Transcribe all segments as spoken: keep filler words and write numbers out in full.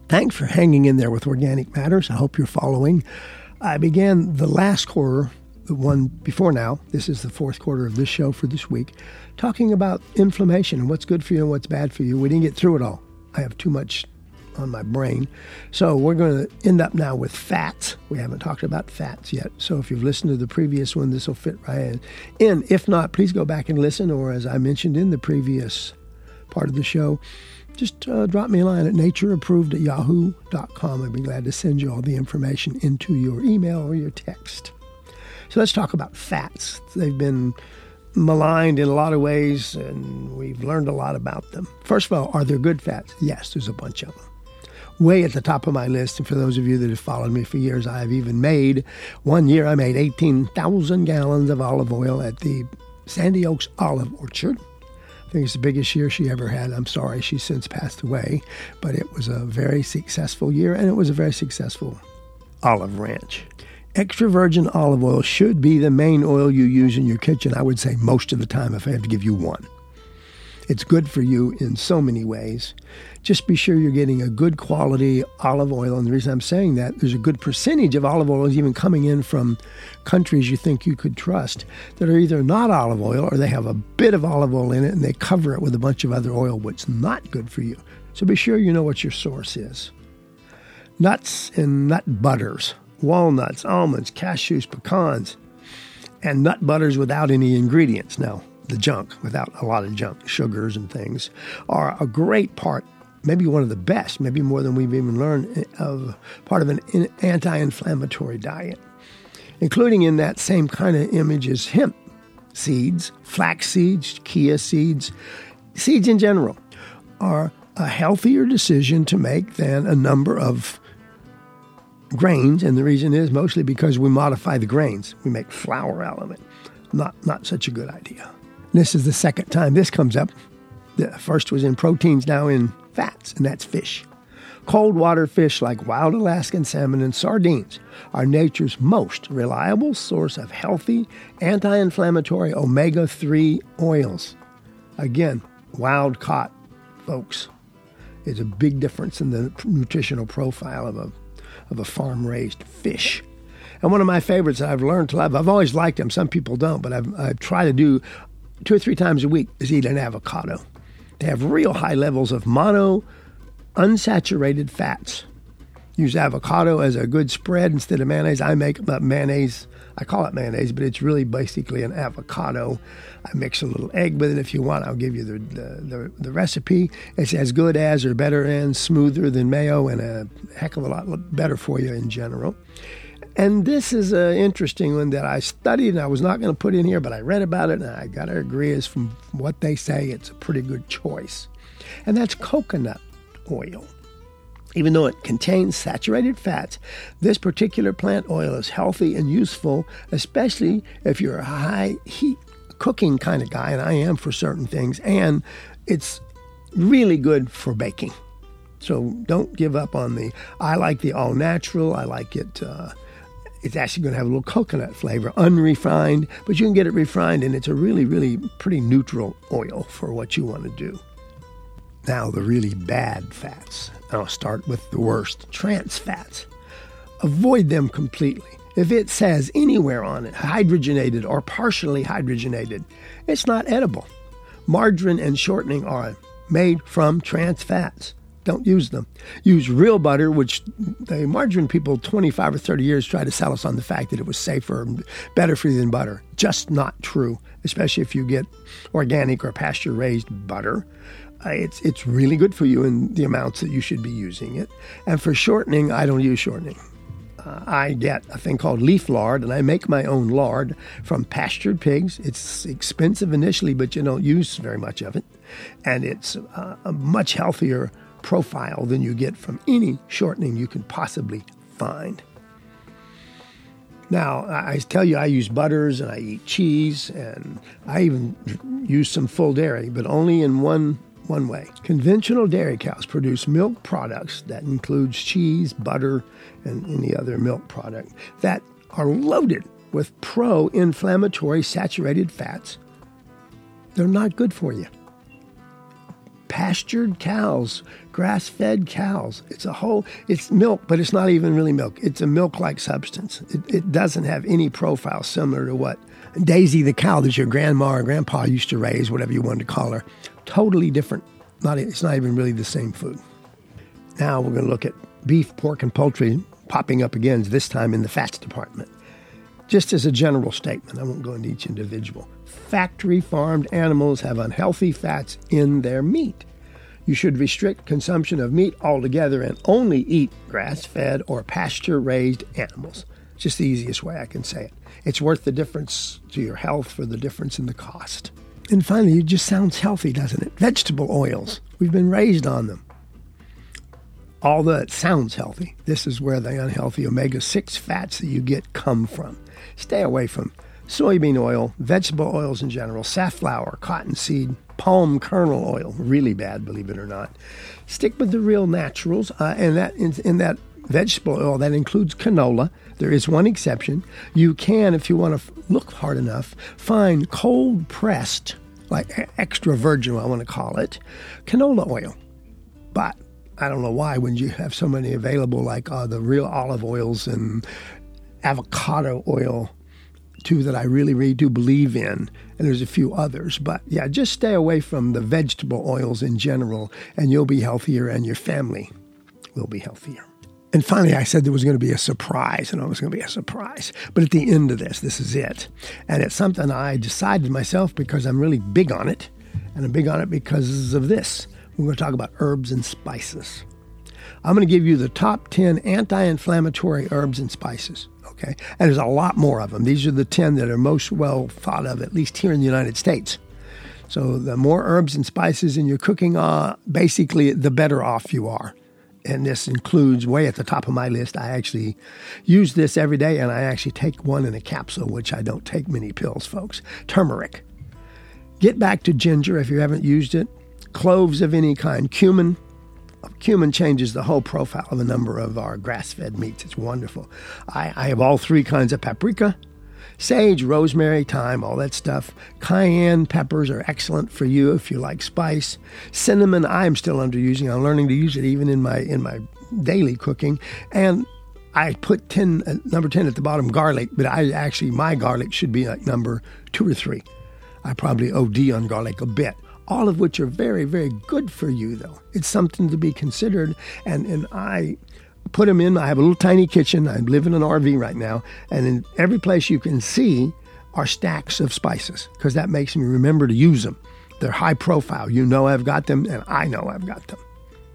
Thanks for hanging in there with Organic Matters. I hope you're following. I began the last quarter, the one before now, this is the fourth quarter of this show for this week, talking about inflammation and what's good for you and what's bad for you. We didn't get through it all. I have too much on my brain. So we're going to end up now with fats. We haven't talked about fats yet. So if you've listened to the previous one, this will fit right in. If not, please go back and listen. Or as I mentioned in the previous part of the show, just uh, drop me a line at natureapproved at yahoo dot com. I'd be glad to send you all the information into your email or your text. So let's talk about fats. They've been maligned in a lot of ways, and we've learned a lot about them. First of all, are there good fats? Yes, there's a bunch of them. Way at the top of my list, and for those of you that have followed me for years, I've even made, one year I made eighteen thousand gallons of olive oil at the Sandy Oaks Olive Orchard. I think it's the biggest year she ever had. I'm sorry, she's since passed away, but it was a very successful year, and it was a very successful olive ranch. Extra virgin olive oil should be the main oil you use in your kitchen, I would say most of the time, if I have to give you one. It's good for you in so many ways. Just be sure you're getting a good quality olive oil. And the reason I'm saying that, there's a good percentage of olive oil even coming in from countries you think you could trust that are either not olive oil or they have a bit of olive oil in it and they cover it with a bunch of other oil, which is not good for you. So be sure you know what your source is. Nuts and nut butters, walnuts, almonds, cashews, pecans, and nut butters without any ingredients. Now, the junk, without a lot of junk, sugars and things, are a great part, maybe one of the best, maybe more than we've even learned, of part of an anti-inflammatory diet. Including in that same kind of image is hemp seeds, flax seeds, chia seeds. Seeds in general are a healthier decision to make than a number of grains, and the reason is mostly because we modify the grains. We make flour out of it. Not, not such a good idea. This is the second time this comes up. The first was in proteins, now in fats, and that's fish. Cold water fish like wild Alaskan salmon and sardines are nature's most reliable source of healthy, anti-inflammatory omega three oils. Again, wild caught, folks. It's a big difference in the nutritional profile of a, of a farm-raised fish. And one of my favorites that I've learned to love, I've always liked them, some people don't, but I've, I've tried to do two or three times a week is eat an avocado. They have real high levels of mono unsaturated fats. Use avocado as a good spread instead of mayonnaise. I make about mayonnaise. I call it mayonnaise, but it's really basically an avocado. I mix a little egg with it if you want. I'll give you the the, the, the recipe. It's as good as or better and smoother than mayo and a heck of a lot better for you in general. And this is an interesting one that I studied and I was not going to put in here, but I read about it and I got to agree is from what they say, it's a pretty good choice. And that's coconut oil. Even though it contains saturated fats, this particular plant oil is healthy and useful, especially if you're a high heat cooking kind of guy, and I am for certain things, and it's really good for baking. So don't give up on the, I like the all natural, I like it, uh, it's actually going to have a little coconut flavor, unrefined, but you can get it refined, and it's a really, really pretty neutral oil for what you want to do. Now, the really bad fats. I'll start with the worst, trans fats. Avoid them completely. If it says anywhere on it, hydrogenated or partially hydrogenated, it's not edible. Margarine and shortening are made from trans fats. Don't use them. Use real butter, which the margarine people twenty-five or thirty years tried to sell us on the fact that it was safer and better for you than butter. Just not true, especially if you get organic or pasture-raised butter. Uh, it's it's really good for you in the amounts that you should be using it. And for shortening, I don't use shortening. Uh, I get a thing called leaf lard, and I make my own lard from pastured pigs. It's expensive initially, but you don't use very much of it. And it's uh, a much healthier profile than you get from any shortening you can possibly find. Now, I tell you, I use butters and I eat cheese, and I even use some full dairy, but only in one one way. Conventional dairy cows produce milk products that includes cheese, butter, and any other milk product that are loaded with pro-inflammatory saturated fats. They're not good for you. pastured cows, grass-fed cows. It's a whole, it's milk, but it's not even really milk. It's a milk-like substance. It, it doesn't have any profile similar to what Daisy the cow that your grandma or grandpa used to raise, whatever you wanted to call her. Totally different. Not, it's not even really the same food. Now we're going to look at beef, pork, and poultry popping up again, this time in the fats department. Just as a general statement, I won't go into each individual. Factory-farmed animals have unhealthy fats in their meat. You should restrict consumption of meat altogether and only eat grass-fed or pasture-raised animals. Just the easiest way I can say it. It's worth the difference to your health for the difference in the cost. And finally, it just sounds healthy, doesn't it? Vegetable oils. We've been raised on them. Although it sounds healthy, this is where the unhealthy omega six fats that you get come from. Stay away from soybean oil, vegetable oils in general, safflower, cottonseed, palm kernel oil. Really bad, believe it or not. Stick with the real naturals, uh, and that in, in that vegetable oil, that includes canola. There is one exception. You can, if you want to f- look hard enough, find cold-pressed, like extra virgin, I want to call it, canola oil. But I don't know why, when you have so many available, like uh, the real olive oils and avocado oil, two that I really, really do believe in, and there's a few others. But yeah, just stay away from the vegetable oils in general, and you'll be healthier, and your family will be healthier. And finally, I said there was going to be a surprise, and it was going to be a surprise. But at the end of this, this is it. And it's something I decided myself because I'm really big on it, and I'm big on it because of this. We're going to talk about herbs and spices. I'm going to give you the top ten anti-inflammatory herbs and spices, okay? And there's a lot more of them. These are the ten that are most well thought of, at least here in the United States. So the more herbs and spices in your cooking, uh, basically, the better off you are. And this includes, way at the top of my list, I actually use this every day, and I actually take one in a capsule, which I don't take many pills, folks. Turmeric. Get back to ginger if you haven't used it. Cloves of any kind. Cumin. Cumin changes the whole profile of a number of our grass-fed meats. It's wonderful. I, I have all three kinds of paprika. Sage, rosemary, thyme, all that stuff. Cayenne peppers are excellent for you if you like spice. Cinnamon, I'm still underusing. I'm learning to use it even in my in my daily cooking. And I put ten, uh, number ten at the bottom, garlic, but I actually, my garlic should be like number two or three. I probably O D on garlic a bit. All of which are very, very good for you, though. It's something to be considered. And, and I put them in. I have a little tiny kitchen. I live in an R V right now. And in every place you can see are stacks of spices because that makes me remember to use them. They're high profile. You know I've got them, and I know I've got them.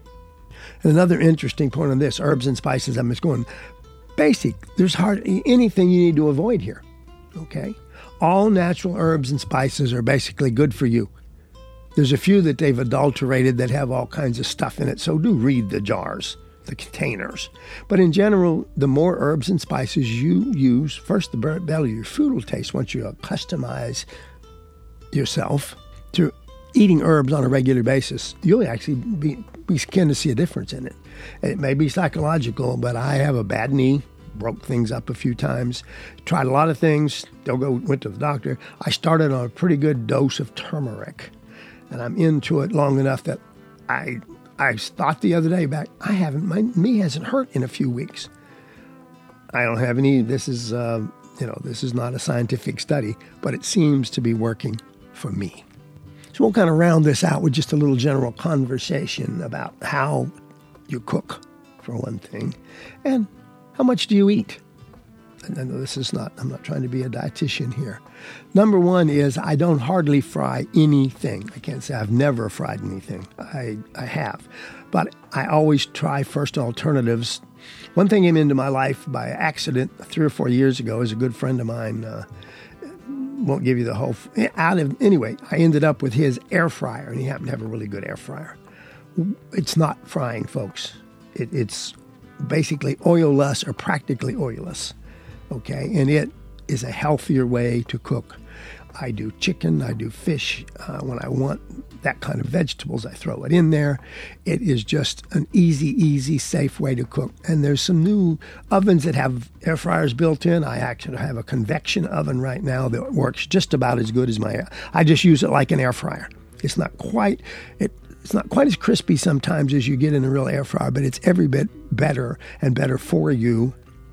And another interesting point on this, herbs and spices, I'm just going basic. There's hardly anything you need to avoid here, okay? All natural herbs and spices are basically good for you. There's a few that they've adulterated that have all kinds of stuff in it, so do read the jars, the containers. But in general, the more herbs and spices you use, first, the better your food will taste once you customize yourself to eating herbs on a regular basis. You'll actually be, begin to see a difference in it. It may be psychological, but I have a bad knee, broke things up a few times, tried a lot of things, don't go, went to the doctor. I started on a pretty good dose of turmeric. And I'm into it long enough that I I thought the other day back, I haven't, my knee hasn't hurt in a few weeks. I don't have any, this is, uh, you know, this is not a scientific study, but it seems to be working for me. So we'll kind of round this out with just a little general conversation about how you cook, for one thing, and how much do you eat? And I know this is not, I'm not trying to be a dietitian here. Number one is I don't hardly fry anything. I can't say I've never fried anything. I, I have. But I always try first alternatives. One thing came into my life by accident three or four years ago is a good friend of mine. Uh, won't give you the whole, out of, anyway, I ended up with his air fryer, and he happened to have a really good air fryer. It's not frying, folks. It, it's basically oilless or practically oilless. Okay, and it is a healthier way to cook. I do chicken, I do fish. Uh, when I want that kind of vegetables, I throw it in there. It is just an easy, easy, safe way to cook. And there's some new ovens that have air fryers built in. I actually have a convection oven right now that works just about as good as my, I just use it like an air fryer. It's not quite, it It's not quite as crispy sometimes as you get in a real air fryer, but it's every bit better and better for you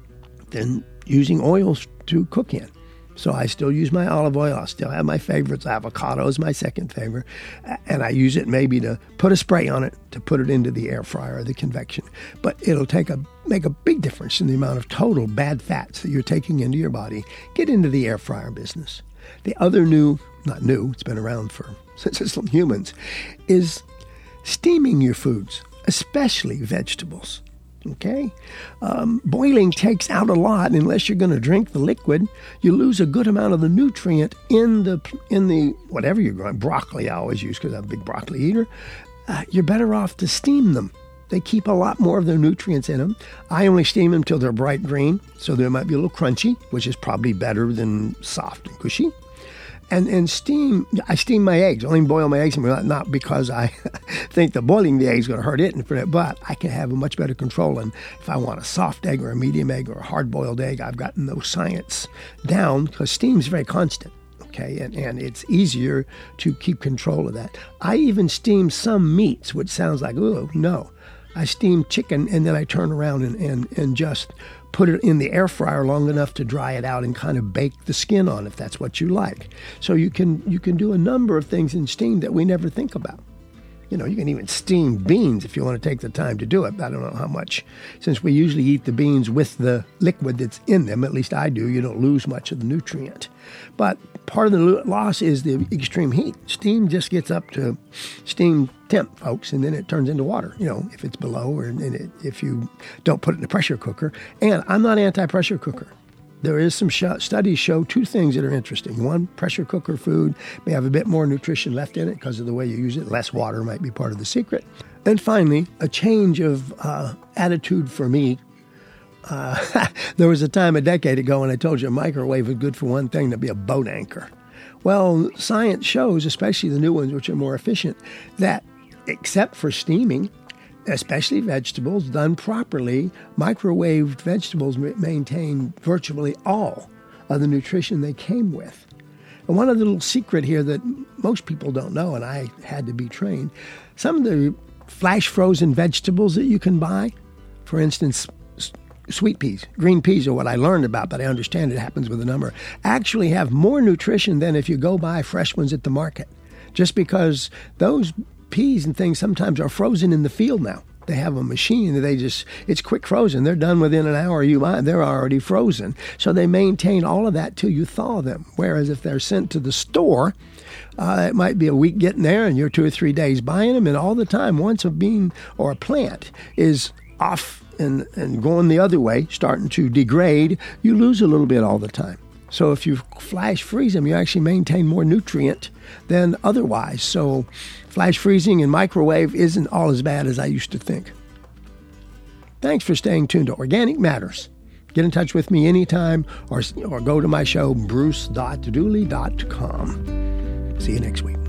than using oils to cook in. So I still use my olive oil. I still have my favorites. Avocado is my second favorite. And I use it maybe to put a spray on it, to put it into the air fryer or the convection. But it'll take a make a big difference in the amount of total bad fats that you're taking into your body. Get into the air fryer business. The other new, not new, it's been around for since it's humans, is steaming your foods, especially vegetables. Okay? Um, boiling takes out a lot. Unless you're going to drink the liquid, you lose a good amount of the nutrient in the, in the whatever you're growing. Broccoli I always use because I'm a big broccoli eater. Uh, you're better off to steam them. They keep a lot more of their nutrients in them. I only steam them till they're bright green, so they might be a little crunchy, which is probably better than soft and cushy. And and steam, I steam my eggs. I only boil my eggs, not because I think that boiling the egg is going to hurt it, but I can have a much better control. And if I want a soft egg or a medium egg or a hard-boiled egg, I've gotten those science down because steam's very constant, okay? And, and it's easier to keep control of that. I even steam some meats, which sounds like, oh, no. I steam chicken, and then I turn around and, and, and just put it in the air fryer long enough to dry it out and kind of bake the skin on if that's what you like. So you can you can do a number of things in steam that we never think about. You know, you can even steam beans if you want to take the time to do it. I don't know how much. Since we usually eat the beans with the liquid that's in them, at least I do, you don't lose much of the nutrient. But part of the loss is the extreme heat. Steam just gets up to steam temp, folks, and then it turns into water, you know, if it's below or and it, if you don't put it in a pressure cooker. And I'm not anti-pressure cooker. There is some sh- studies show two things that are interesting. One, pressure cooker food may have a bit more nutrition left in it because of the way you use it. Less water might be part of the secret. And finally, a change of uh, attitude for me. Uh, there was a time a decade ago when I told you a microwave was good for one thing, to be a boat anchor. Well, science shows, especially the new ones, which are more efficient, that except for steaming, especially vegetables, done properly, microwaved vegetables maintain virtually all of the nutrition they came with. And one other little secret here that most people don't know, and I had to be trained, some of the flash frozen vegetables that you can buy, for instance, sweet peas, green peas are what I learned about, but I understand it happens with a number, actually have more nutrition than if you go buy fresh ones at the market. Just because those peas and things sometimes are frozen in the field now. They have a machine that they just, it's quick frozen. They're done within an hour. You buy, they're already frozen. So they maintain all of that till you thaw them. Whereas if they're sent to the store, uh, it might be a week getting there and you're two or three days buying them. And all the time, once a bean or a plant is off and, and going the other way, starting to degrade, you lose a little bit all the time. So if you flash freeze them, you actually maintain more nutrient than otherwise. So flash freezing and microwave isn't all as bad as I used to think. Thanks for staying tuned to Organic Matters. Get in touch with me anytime or, or go to my show, bruce dot dooley dot com. See you next week.